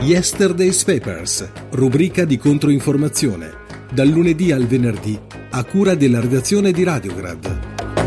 Yesterday's Papers, rubrica di controinformazione, dal lunedì al venerdì, a cura della redazione di Radiograd.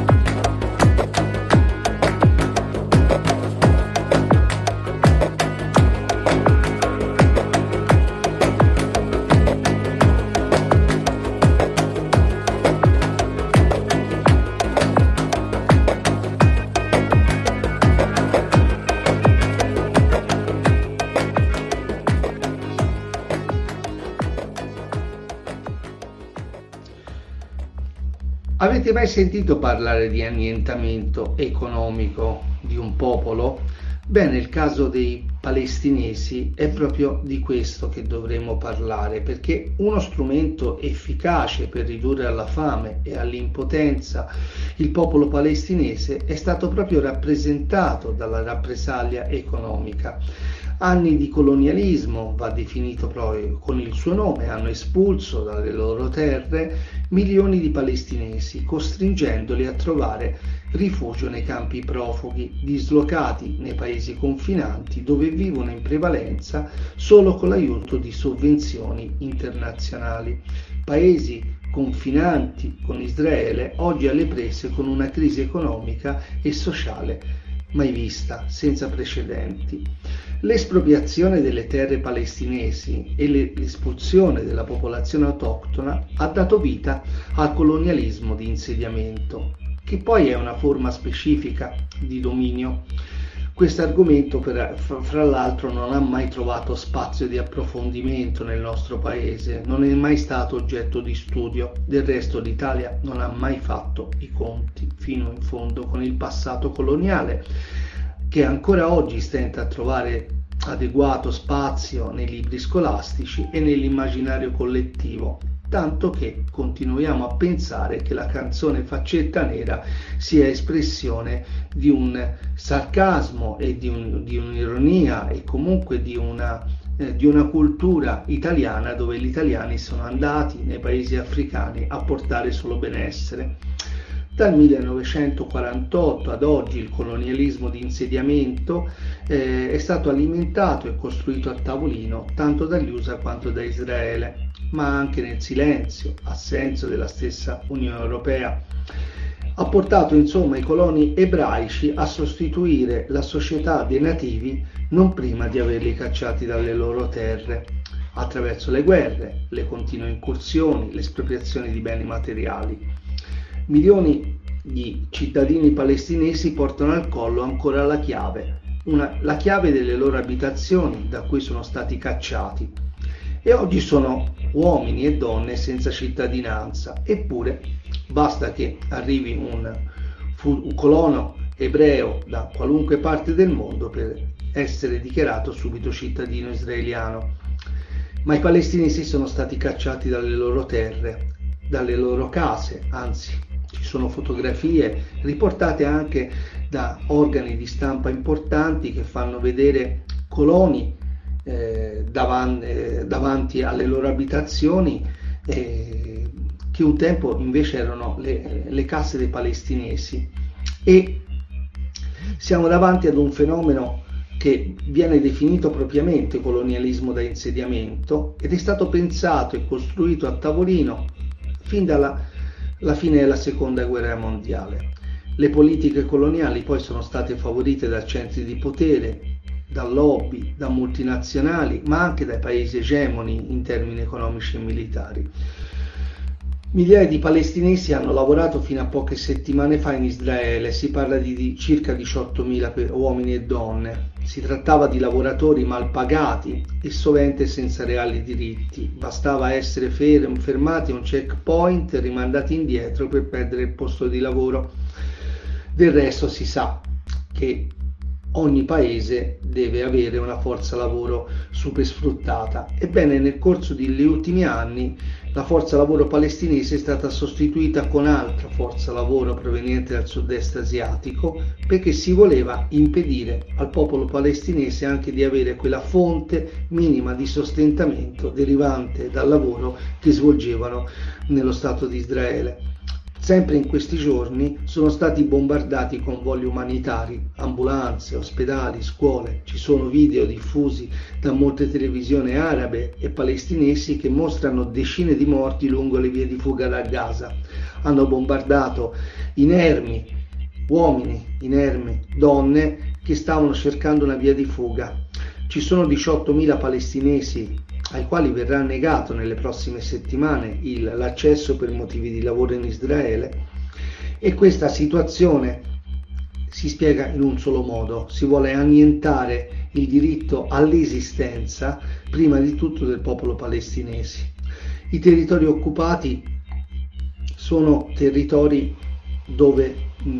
Avete mai sentito parlare di annientamento economico di un popolo? Beh, nel caso dei palestinesi è proprio di questo che dovremmo parlare, perché uno strumento efficace per ridurre alla fame e all'impotenza il popolo palestinese è stato proprio rappresentato dalla rappresaglia economica. Anni di colonialismo, va definito proprio con il suo nome, hanno espulso dalle loro terre milioni di palestinesi, costringendoli a trovare rifugio nei campi profughi, dislocati nei paesi confinanti dove vivono in prevalenza solo con l'aiuto di sovvenzioni internazionali. Paesi confinanti con Israele, oggi alle prese con una crisi economica e sociale mai vista, senza precedenti. L'espropriazione delle terre palestinesi e l'espulsione della popolazione autoctona ha dato vita al colonialismo di insediamento, che poi è una forma specifica di dominio. Questo argomento, fra l'altro, non ha mai trovato spazio di approfondimento nel nostro paese, non è mai stato oggetto di studio. Del resto l'Italia non ha mai fatto i conti fino in fondo con il passato coloniale, che ancora oggi stenta a trovare adeguato spazio nei libri scolastici e nell'immaginario collettivo, tanto che continuiamo a pensare che la canzone Faccetta Nera sia espressione di un sarcasmo e di un'ironia e comunque di una cultura italiana dove gli italiani sono andati nei paesi africani a portare solo benessere. Dal 1948 ad oggi il colonialismo di insediamento è stato alimentato e costruito a tavolino tanto dagli USA quanto da Israele, ma anche nel silenzio, assenso della stessa Unione Europea. Ha portato insomma i coloni ebraici a sostituire la società dei nativi non prima di averli cacciati dalle loro terre, attraverso le guerre, le continue incursioni, l'espropriazione di beni materiali. Milioni di cittadini palestinesi portano al collo ancora la chiave delle loro abitazioni da cui sono stati cacciati, e oggi sono uomini e donne senza cittadinanza. Eppure basta che arrivi un colono ebreo da qualunque parte del mondo per essere dichiarato subito cittadino israeliano. Ma i palestinesi sono stati cacciati dalle loro terre, dalle loro case, anzi ci sono fotografie riportate anche da organi di stampa importanti che fanno vedere coloni davanti alle loro abitazioni che un tempo invece erano le case dei palestinesi. E siamo davanti ad un fenomeno che viene definito propriamente colonialismo da insediamento ed è stato pensato e costruito a tavolino fin dalla fine della seconda guerra mondiale. Le politiche coloniali poi sono state favorite da centri di potere, da lobby, da multinazionali, ma anche dai paesi egemoni in termini economici e militari. Migliaia di palestinesi hanno lavorato fino a poche settimane fa in Israele, si parla di circa 18.000 uomini e donne. Si trattava di lavoratori mal pagati e sovente senza reali diritti. Bastava essere fermati a un checkpoint e rimandati indietro per perdere il posto di lavoro. Del resto si sa che ogni paese deve avere una forza lavoro super sfruttata. Ebbene, nel corso degli ultimi anni la forza lavoro palestinese è stata sostituita con altra forza lavoro proveniente dal sud-est asiatico, perché si voleva impedire al popolo palestinese anche di avere quella fonte minima di sostentamento derivante dal lavoro che svolgevano nello Stato di Israele. Sempre in questi giorni sono stati bombardati convogli umanitari, ambulanze, ospedali, scuole. Ci sono video diffusi da molte televisioni arabe e palestinesi che mostrano decine di morti lungo le vie di fuga da Gaza. Hanno bombardato inermi, uomini inermi, donne che stavano cercando una via di fuga. Ci sono 18.000 palestinesi ai quali verrà negato nelle prossime settimane l'accesso per motivi di lavoro in Israele, e questa situazione si spiega in un solo modo: si vuole annientare il diritto all'esistenza, prima di tutto del popolo palestinese. I territori occupati sono territori dove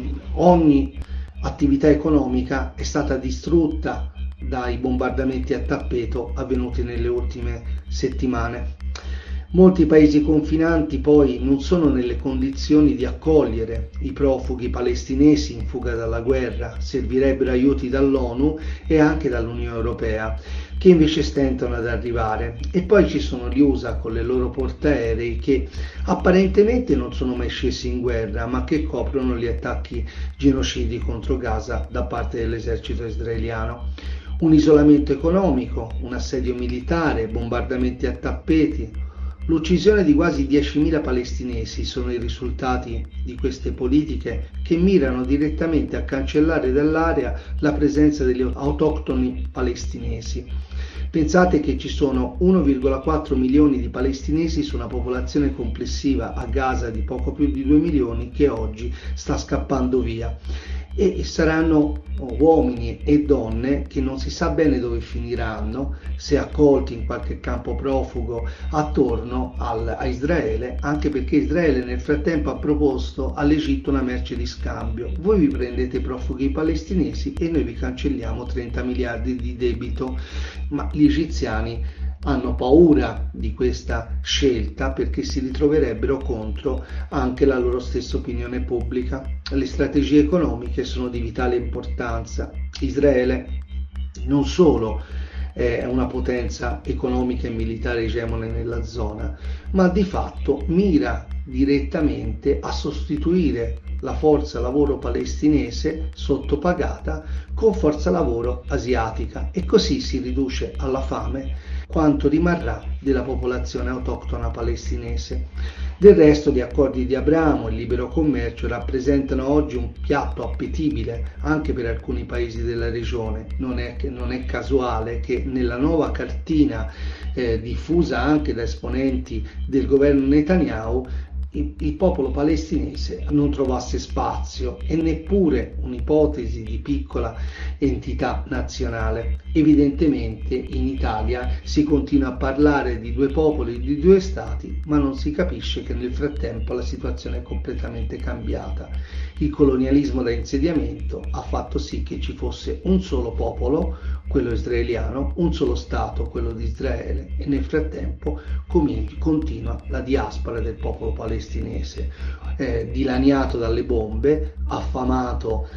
ogni attività economica è stata distrutta dai bombardamenti a tappeto avvenuti nelle ultime settimane. Molti paesi confinanti poi non sono nelle condizioni di accogliere i profughi palestinesi in fuga dalla guerra. Servirebbero aiuti dall'ONU e anche dall'Unione Europea, che invece stentano ad arrivare. E poi ci sono gli USA con le loro portaerei che apparentemente non sono mai scesi in guerra, ma che coprono gli attacchi genocidi contro Gaza da parte dell'esercito israeliano. Un isolamento economico, un assedio militare, bombardamenti a tappeti, l'uccisione di quasi 10.000 palestinesi sono i risultati di queste politiche che mirano direttamente a cancellare dall'area la presenza degli autoctoni palestinesi. Pensate che ci sono 1,4 milioni di palestinesi su una popolazione complessiva a Gaza di poco più di 2 milioni che oggi sta scappando via. E saranno uomini e donne che non si sa bene dove finiranno, se accolti in qualche campo profugo attorno a Israele, anche perché Israele nel frattempo ha proposto all'Egitto una merce di scambio: voi vi prendete i profughi palestinesi e noi vi cancelliamo 30 miliardi di debito. Ma gli egiziani hanno paura di questa scelta perché si ritroverebbero contro anche la loro stessa opinione pubblica. Le strategie economiche sono di vitale importanza. Israele non solo è una potenza economica e militare egemone nella zona, ma di fatto mira direttamente a sostituire la forza lavoro palestinese sottopagata con forza lavoro asiatica, e così si riduce alla fame quanto rimarrà della popolazione autoctona palestinese. Del resto gli accordi di Abramo e il libero commercio rappresentano oggi un piatto appetibile anche per alcuni paesi della regione. Non è casuale che nella nuova cartina diffusa anche da esponenti del governo Netanyahu il popolo palestinese non trovasse spazio e neppure un'ipotesi di piccola entità nazionale. Evidentemente in Italia si continua a parlare di due popoli, di due stati, ma non si capisce che nel frattempo la situazione è completamente cambiata. Il colonialismo da insediamento ha fatto sì che ci fosse un solo popolo, quello israeliano, un solo Stato, quello di Israele, e nel frattempo continua la diaspora del popolo palestinese, dilaniato dalle bombe, affamato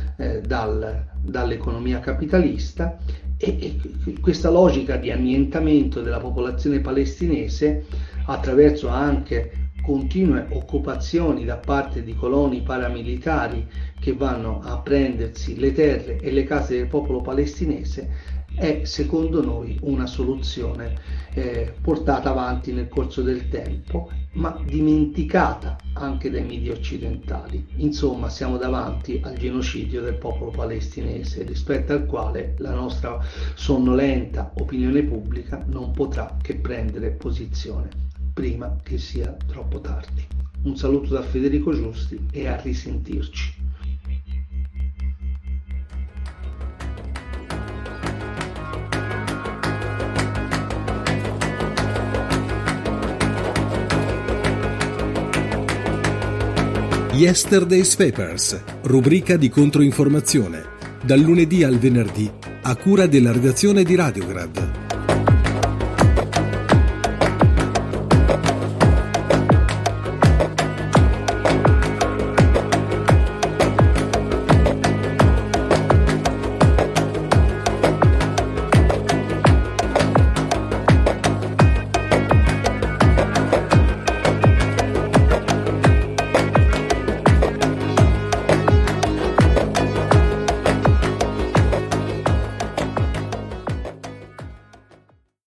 dall'economia capitalista, e questa logica di annientamento della popolazione palestinese attraverso anche continue occupazioni da parte di coloni paramilitari che vanno a prendersi le terre e le case del popolo palestinese è secondo noi una soluzione portata avanti nel corso del tempo, ma dimenticata anche dai media occidentali. Insomma, siamo davanti al genocidio del popolo palestinese, rispetto al quale la nostra sonnolenta opinione pubblica non potrà che prendere posizione prima che sia troppo tardi. Un saluto da Federico Giusti e a risentirci. Yesterday's Papers, rubrica di controinformazione, dal lunedì al venerdì, a cura della redazione di Radiograd.